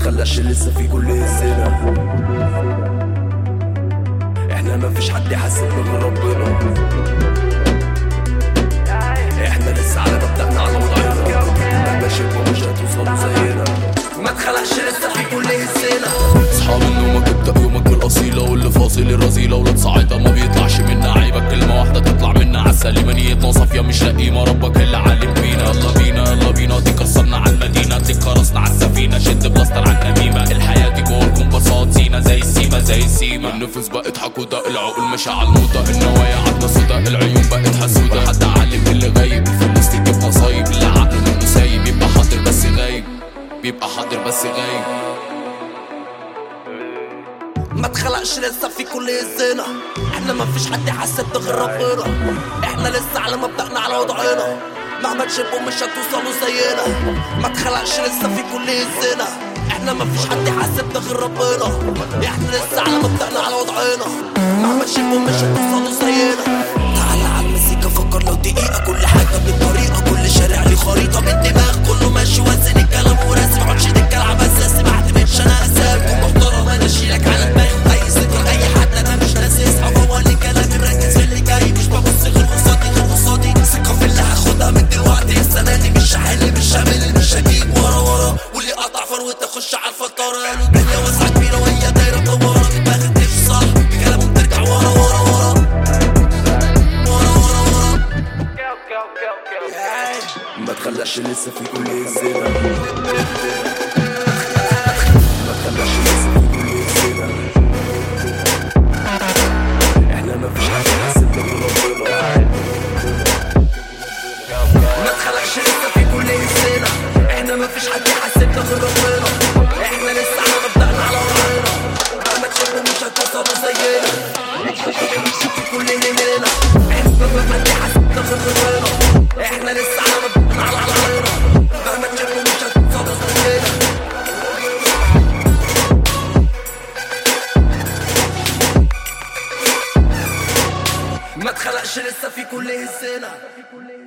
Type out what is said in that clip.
تخلقش لسه في كل الزنا. احنا مفيش حد يحسبنا من ربنا. احنا لسه على مبدأنا على وضعنا، مهما شبه مش هتوصلوا زينا. ما تخلقش لسه في كل الزنا. اصحى من نومك ابدأ يومك بالاصيله، واللي فاصل الرذيله ولاد صعيده ما بيطلعش منا عيبك. كلمه واحده تطلع منا عالسليمه، نيتنا صافيه مش لئيمه. ربك اللي علم بينا، يلا بينا يلا بينا. دي كسرنا عالمدينه، دي كرسنا عالسفينه. شد بلاستر عالنميمه، الحياه دي جوه الكومباسات زينه زي السيما زي السيما. النفس بقت حقوده، العقول ماشيه عالموضه، النوايا عدنا سودا، العيون بقت حسوده. حد علم اللي غايب الفلوس تجيب مصايب، اللي عقله منه سايب يبقى حاضر بس غايب، بيبقى حاضر بس غايب. ما تخلقش لسه في كل الزنا. احنا مفيش حد يحسبنا غير ربنا. احنا لسه على مبدأنا على وضعنا، مهما تشبوا مش هتوصلوا زينا. ما تخلقش لسه في كل الزنا. احنا مفيش حد يحسبنا غير ربنا. احنا لسه على مبدأنا على وضعنا، مهما تشبوا مش هتوصلوا زينا. تعال على المزيكا فكر لو دقيقة، كل حاجة بالطريقة، كل شارع ليه خريطة بالدماغ، كله ماشي وزن الكلام وراسم. عطش دكة العب اساسي، ما اعتمدش انا اسام. كون محترم انا اشيلك على دماغي، اي ذكر اي حد انا مش ناسي. اصحى هو اللي كلامي مركز في اللي جاي، مش ببص غير قصادي غير قصادي. ثقة في اللي هاخدها من دلوقتي، السنة دي مش هحل مش هعمل مش هجيب ورا. واللي قطع فروة اخش على الفطارة. قالوا الدنيا واسعة كبيرة وهي دايرة مدورة، دماغك تمشي صح بكلامهم ترجع ورا. ما تخلقش لسه في كل الزنا. ما تخلقش لسه في كل الزنا. احنا مفيش حد يحسبنا من ربنا. ما تخلقش لسه في كل الزنا. احنا مفيش حد يحسبنا غير ربنا. احنا لسه على مبدأنا على وضعنا، مهما تشبوا مش هتوصلوا زينا. ما تخلقش لسه في كل الزنا. احنا مفيش حد يحسبنا غير ربنا. احنا لسه على مبدأنا على وضعنا، مهما تشبوا مش هتوصلوا زينا. ما تخلقش لسه في كل الزنا.